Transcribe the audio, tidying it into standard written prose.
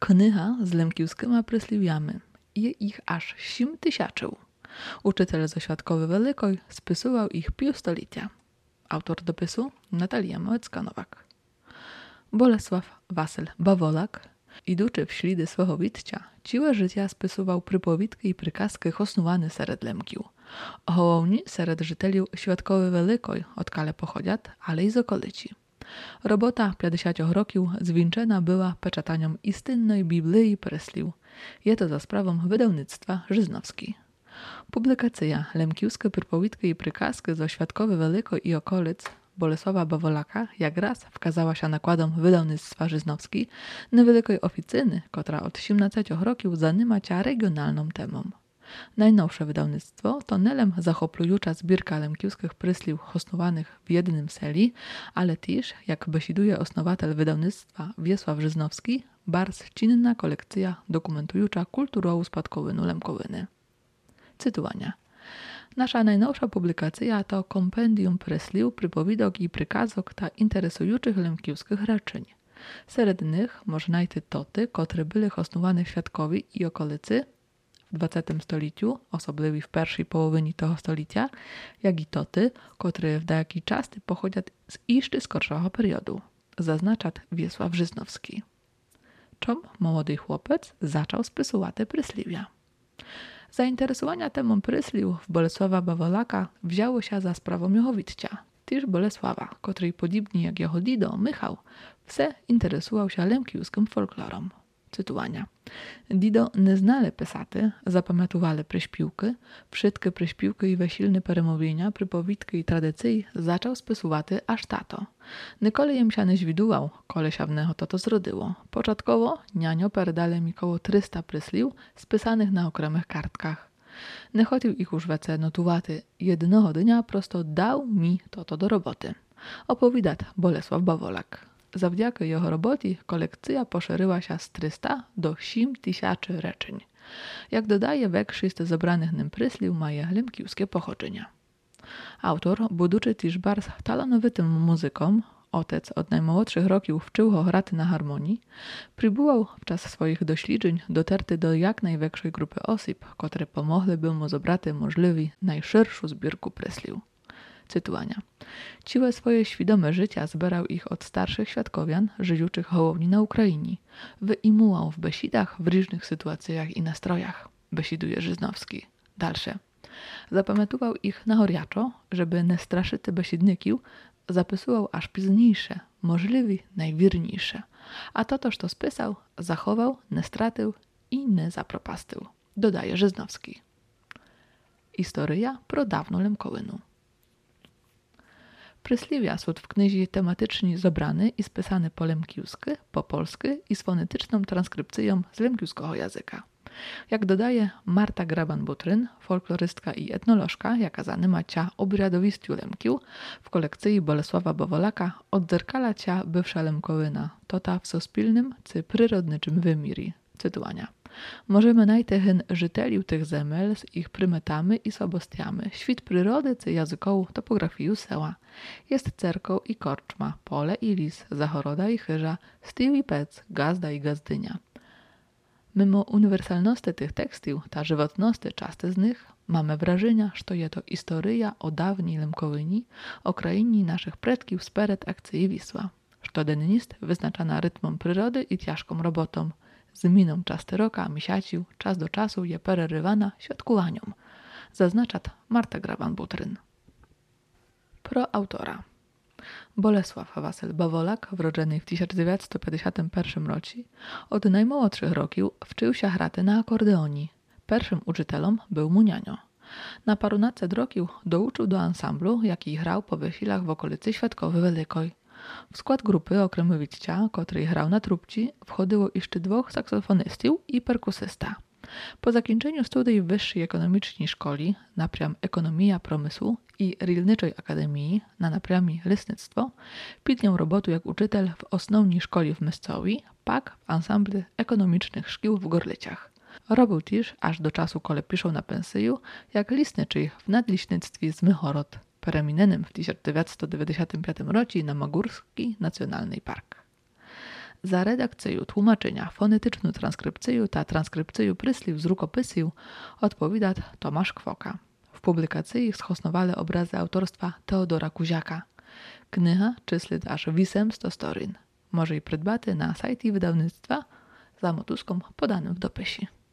Kniha z lemkівськими прислів'ями. Є їх аж 7000. Uczytel ze Świadkowy Великої списував їх півстоліття. Autor dopisu Natalia Małecka-Nowak. Bolesław Wasyl Bawolak, idучи в ślady swego witcia, całe życie spisywał przypowitki i prykazki hosnowane серед лемків. Головні серед жителів Świadkowy Великої, odkale pochodziat, ale i z okolici. Robota 50 rokів zwieńczona była peczataniem istynnej Biblii Preslів. Je to za sprawą wydawnictwa Żyznowski. Publikacja lemkівської przypowitki i prykazki ze Świadkowy Великої i okolic Bolesława Bawolaka jak raz wkazała się nakładom wydawnictwa Żyznowski niewielkiej oficyny, która od 18 rokів zajmuje regionalną temą. Najnowsze wydawnictwo to nelem zachoplująca zbirka lemkівських prysliw hosnowanych w jednym seli, ale też, jak besiduje osnowatel wydawnictwa Wiesław Żyznowski, bardzo czynna kolekcja dokumentująca kulturową spadkowinu lemkowyny. Cytowania. Nasza najnowsza publikacja to kompendium prysliw, przypowidok i prykazok ta interesujących lemkівських reczeń. Sered nich można znajти toty, które były hosnowane Świadkowi i okolicy w XX stoleciu, osobliwie w pierwszej połowie tego stolecia, jak i toty, które w dajaki czas pochodzą z jeszcze skorszego periodu, zaznacza Wiesław Żyznowski. Czom młody chłopiec zaczął spisywać te prysliwia. Zainteresowania temą prysliw w Bolesława Bawolaka wzięło się za sprawą jego witcia. Też Bolesława, który podobnie jak jego dido Michał, wse interesował się lemkівським folklorem. Cytowania. Dido nieznale pesaty, zapamiętowale przyśpiłki, wszystkie przyśpiłki i wesilne peremówienia, przypowitki i tradycji zaczął spisywać aż tato. Nikoli jem się nie zwiduwał, kole się w neho to zrodziło. Początkowo nianio perdale mi koło 300 prysliw spisanych na okremych kartkach. Nie chodził ich już wece notowaty, jednego dnia prosto dał mi to do roboty. Opowiada Bolesław Bawolak. Zawdzięki jego robocie kolekcja poszerzyła się z 300 do 7000 reczeń. Jak dodaje, większość z zebranych nim prysliw ma lemkівське pochodzenie. Autor, będący też bardzo talentowitym muzyką, otec od najmłodszych roków wczył go grać na harmonii, przybywał w czas swoich doświadczeń dotarty do jak największej grupy osób, które pomogłyby mu zebrać możliwie najszerszą zbiórkę prysliw. Cytowania. Całe swoje świadome życia zbierał ich od starszych świadkowian, żyjących hołowni na Ukrainie. Wyimułał w besidach w różnych sytuacjach i nastrojach. Besiduje Żyznowski. Dalsze. Zapamiętował ich na horiaczo, żeby nie straszyć besidników, zapisywał aż późniejsze, możliwie najwierniejsze. A to toż to spisał, zachował, nie stratył i nie zapropastył. Dodaje Żyznowski. Historia pro dawną Lemkołynu. Prysliwia są w knizie tematycznie zebrane i spisane po lemkівськи, po polsku i z fonetyczną transkrypcją z lemkівського języka. Jak dodaje Marta Graban-Butryn, folklorystka i etnolożka, jaka zajmuje obradowością lemkiów, w kolekcji Bolesława Bawolaka odzerkala cia bywsza lemkowyna, to ta w sospilnym czy przyrodniczym wymirii. Cytowania. Możemy najtehen żytelił tych zemel z ich prymetami i słabostiami, świt przyrody czy językową topografię sela. Jest cerką i korczma, pole i lis, zachoroda i chyża, styl i pec, gazda i gazdynia. Mimo uniwersalności tych tekstów, ta żywotności często z nich, mamy wrażenie, że je to historia o dawniej Lemkowyni, o krainie naszych predków speret akcji Wisła. Że ten jest wyznaczana rytmem przyrody i ciężką robotą. Z miną czasty roka, misiacił, czas do czasu je pererywana świadkowanią. Zaznacza Marta Graban-Butryn. Pro autora. Bolesław Wasyl Bawolak, wrodzony w 1951 roku, od najmłodszych roków wczył się grać na akordeonii. Pierwszym uczytelem był Munianio. Na parunaście roków douczył do ansamblu, jaki grał po wesilach w okolicy Świadkowej Wielkiej. W skład grupy okrem witcia, który grał na trubci, wchodziło jeszcze 2 saksofonistów i perkusysta. Po zakończeniu studiów w Wyższej Ekonomicznej Szkoli, napriam Ekonomia Promysłu i Rilniczej Akademii na napriamie Lesnictwo, pitniał robotę jak uczytel w osnovnej szkoli w Myscowi, pak w ansamblu ekonomicznych szkół w Gorlicach. Robił też, aż do czasu, kole piszą na pensję, jak lisniczy w nadliśnictwie z Mychorod, pereminenym w 1995 roku na Magórski Nacjonalny Park. За редакцію, тлумачення, фонетичну транскрипцію та транскрипцію прислів з рукописів відповідає Tomasz Kwoka. В публікації схоснували образи авторства Теодора Кузяка. Книга числить аж 800 сторін. Може й придбати на сайті видавництва за мотузком поданим в дописі.